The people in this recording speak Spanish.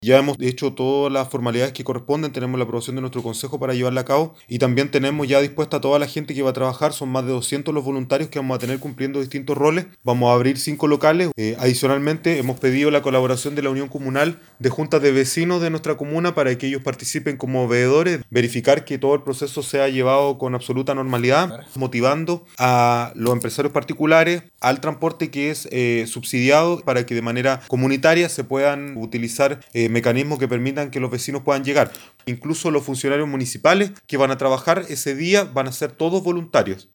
Ya hemos hecho todas las formalidades que corresponden, tenemos la aprobación de nuestro consejo para llevarla a cabo y también tenemos ya dispuesta a toda la gente que va a trabajar, son más de 200 los voluntarios que vamos a tener cumpliendo distintos roles. Vamos a abrir 5 locales. Adicionalmente, hemos pedido la colaboración de la Unión Comunal de juntas de vecinos de nuestra comuna para que ellos participen como veedores, verificar que todo el proceso sea llevado con absoluta normalidad, motivando a los empresarios particulares al transporte que es subsidiado para que de manera comunitaria se puedan utilizar mecanismos que permitan que los vecinos puedan llegar. Incluso los funcionarios municipales que van a trabajar ese día van a ser todos voluntarios.